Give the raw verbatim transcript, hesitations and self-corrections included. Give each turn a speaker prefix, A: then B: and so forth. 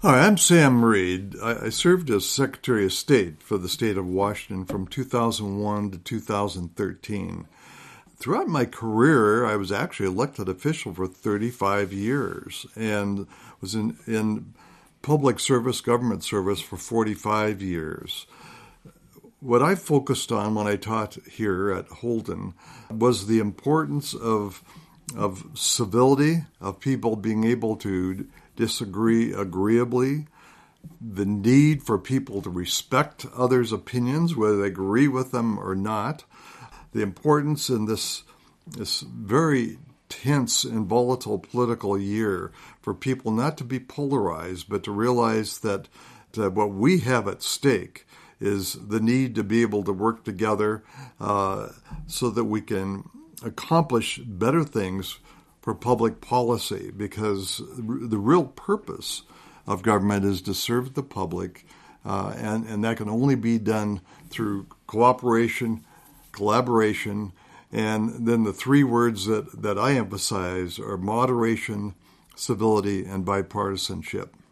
A: Hi, I'm Sam Reed. I, I served as Secretary of State for the state of Washington from two thousand one to two thousand thirteen. Throughout my career, I was actually elected official for thirty-five years and was in, in public service, government service for forty-five years. What I focused on when I taught here at Holden was the importance of, of civility, of people being able to disagree agreeably, the need for people to respect others' opinions, whether they agree with them or not, the importance in this, this very tense and volatile political year for people not to be polarized, but to realize that, that what we have at stake is the need to be able to work together uh, so that we can accomplish better things for public policy, because the real purpose of government is to serve the public, uh, and, and that can only be done through cooperation, collaboration, and then the three words that, that I emphasize are moderation, civility, and bipartisanship.